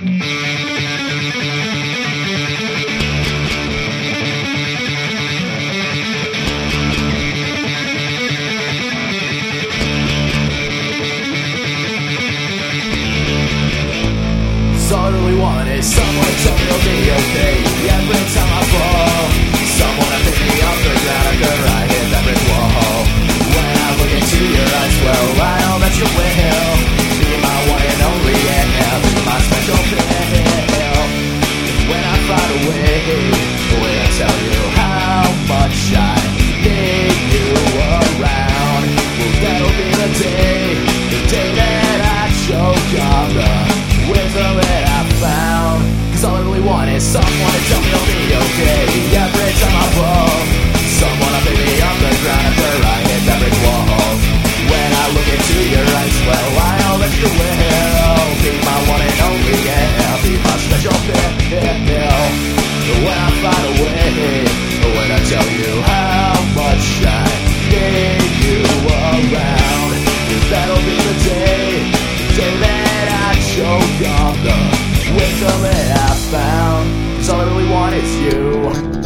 All I really want is someone to tell me I'll be okay. Every time I fall, someone to pick me up the ground after I hit that brick wall. When I look into your eyes, well, I know that you will be my one and only, yeah, be my special pill. When I fly away, when I tell you how much I need you around, well, that'll be the day that I choke on the wisdom that I found. Cause all I really want is someone to tell me I'll be okay. Every time I fall, someone to pick me up the ground after I hit that brick wall. When I look into your eyes, well, I know that you will be my one and only, yeah, be my special pill. When I find a way, when I tell you how much I need you around, that'll be the day that I choke on the wisdom that I found. Cause all I really want is you.